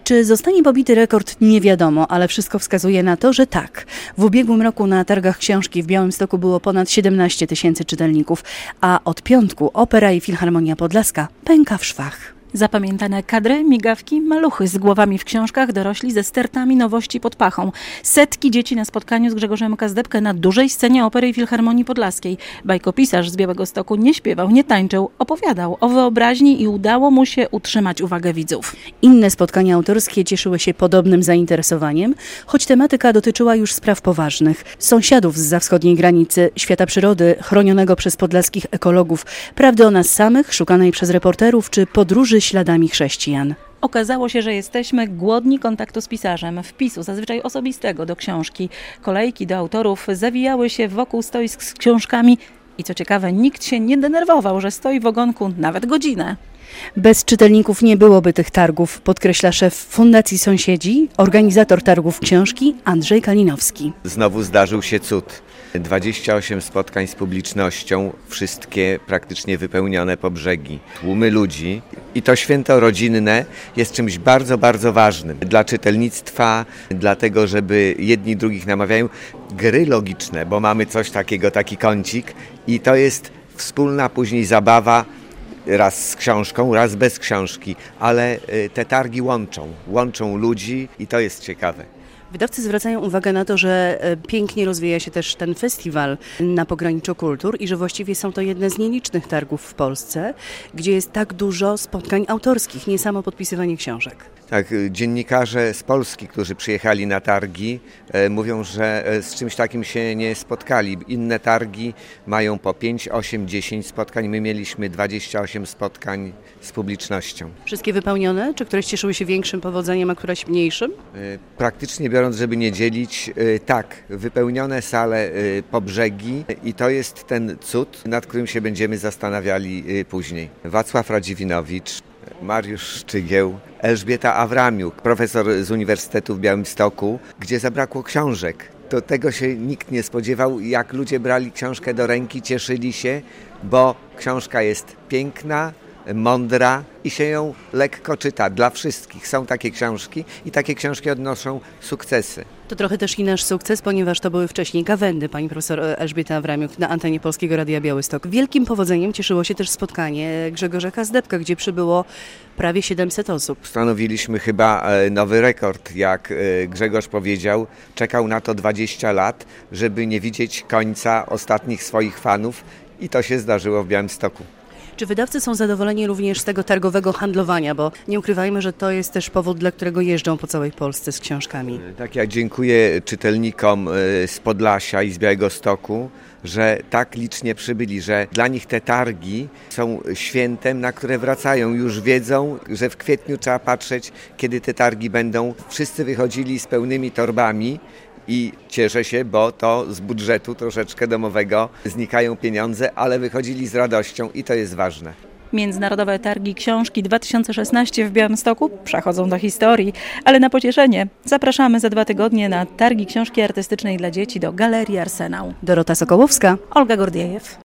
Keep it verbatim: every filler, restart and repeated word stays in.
Czy zostanie pobity rekord? Nie wiadomo, ale wszystko wskazuje na to, że tak. W ubiegłym roku na targach książki w Białymstoku było ponad siedemnaście tysięcy czytelników, a od piątku Opera i Filharmonia Podlaska pęka w szwach. Zapamiętane kadry, migawki, maluchy z głowami w książkach, dorośli ze stertami nowości pod pachą. Setki dzieci na spotkaniu z Grzegorzem Kazdebkę na dużej scenie Opery i Filharmonii Podlaskiej. Bajkopisarz z Białegostoku nie śpiewał, nie tańczył, opowiadał o wyobraźni i udało mu się utrzymać uwagę widzów. Inne spotkania autorskie cieszyły się podobnym zainteresowaniem, choć tematyka dotyczyła już spraw poważnych. Sąsiadów zza wschodniej granicy, świata przyrody, chronionego przez podlaskich ekologów, prawdy o nas samych, szukanej przez reporterów, czy podróży śladami chrześcijan. Okazało się, że jesteśmy głodni kontaktu z pisarzem, wpisu zazwyczaj osobistego do książki. Kolejki do autorów zawijały się wokół stoisk z książkami i co ciekawe, nikt się nie denerwował, że stoi w ogonku nawet godzinę. Bez czytelników nie byłoby tych targów, podkreśla szef Fundacji Sąsiedzi, organizator targów książki Andrzej Kalinowski. Znowu zdarzył się cud. dwadzieścia osiem spotkań z publicznością, wszystkie praktycznie wypełnione po brzegi. Tłumy ludzi i to święto rodzinne jest czymś bardzo, bardzo ważnym dla czytelnictwa, dlatego żeby jedni drugich namawiają. Gry logiczne, bo mamy coś takiego, taki kącik i to jest wspólna później zabawa, raz z książką, raz bez książki, ale te targi łączą, łączą ludzi i to jest ciekawe. Wydawcy zwracają uwagę na to, że pięknie rozwija się też ten festiwal na pograniczu kultur i że właściwie są to jedne z nielicznych targów w Polsce, gdzie jest tak dużo spotkań autorskich, nie samo podpisywanie książek. Tak, dziennikarze z Polski, którzy przyjechali na targi, e, mówią, że z czymś takim się nie spotkali. Inne targi mają po pięć, osiem, dziesięć spotkań. My mieliśmy dwadzieścia osiem spotkań z publicznością. Wszystkie wypełnione? Czy któreś cieszyły się większym powodzeniem, a któreś mniejszym? E, praktycznie biorąc, żeby nie dzielić, e, tak, wypełnione sale e, po brzegi i to jest ten cud, nad którym się będziemy zastanawiali e, później. Wacław Radziwinowicz, Mariusz Szczygieł, Elżbieta Awramiuk, profesor z Uniwersytetu w Białymstoku, gdzie zabrakło książek. Do tego się nikt nie spodziewał, jak ludzie brali książkę do ręki, cieszyli się, bo książka jest piękna, mądra i się ją lekko czyta dla wszystkich. Są takie książki i takie książki odnoszą sukcesy. To trochę też i nasz sukces, ponieważ to były wcześniej gawędy, pani profesor Elżbieta Awramiuk na antenie Polskiego Radia Białystok. Wielkim powodzeniem cieszyło się też spotkanie Grzegorza Kazdebka, gdzie przybyło prawie siedemset osób. Stanowiliśmy chyba nowy rekord, jak Grzegorz powiedział. Czekał na to dwadzieścia lat, żeby nie widzieć końca ostatnich swoich fanów i to się zdarzyło w Białymstoku. Czy wydawcy są zadowoleni również z tego targowego handlowania, bo nie ukrywajmy, że to jest też powód, dla którego jeżdżą po całej Polsce z książkami. Tak, ja dziękuję czytelnikom z Podlasia i z Białegostoku, że tak licznie przybyli, że dla nich te targi są świętem, na które wracają. Już wiedzą, że w kwietniu trzeba patrzeć, kiedy te targi będą. Wszyscy wychodzili z pełnymi torbami. I cieszę się, bo to z budżetu troszeczkę domowego znikają pieniądze, ale wychodzili z radością i to jest ważne. Międzynarodowe Targi Książki dwa tysiące szesnaście w Białymstoku przechodzą do historii, ale na pocieszenie zapraszamy za dwa tygodnie na Targi Książki Artystycznej dla Dzieci do Galerii Arsenał. Dorota Sokołowska, Olga Gordiejew.